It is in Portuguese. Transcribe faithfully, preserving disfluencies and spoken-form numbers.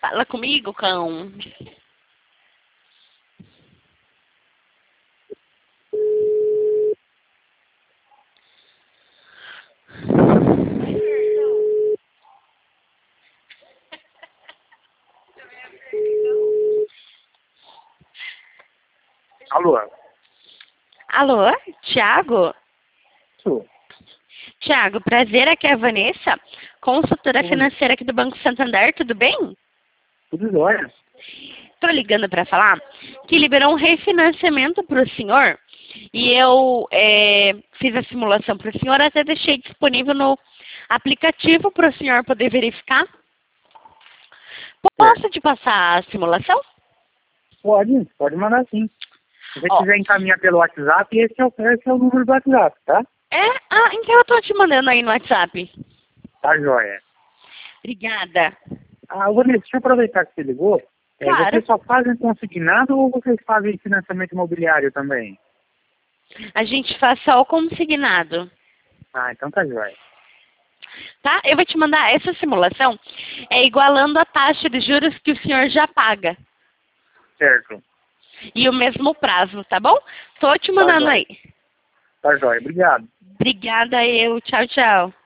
Fala comigo, cão. Alô? Alô, Thiago? Sou. Thiago, prazer, aqui é a Vanessa, consultora Oi. financeira aqui do Banco Santander, tudo bem? Tudo jóia? Estou ligando para falar que liberou um refinanciamento para o senhor e eu é, fiz a simulação para o senhor, até deixei disponível no aplicativo para o senhor poder verificar. Certo. Posso te passar a simulação? Pode, pode mandar sim. Se você Ó, quiser encaminhar pelo WhatsApp, esse é, o, esse é o número do WhatsApp, tá? é? Ah, então eu estou te mandando aí no WhatsApp. Tá jóia. Obrigada. Ah, Vanessa, deixa eu aproveitar que você ligou. É, Claro. vocês só fazem consignado ou vocês fazem financiamento imobiliário também? A gente faz só o consignado. Ah, então tá jóia. Tá? Eu vou te mandar essa simulação, é igualando a taxa de juros que o senhor já paga. Certo. E o mesmo prazo, tá bom? Tô te Tá mandando jóia. aí. Tá jóia. Obrigado. Obrigada eu. Tchau, tchau.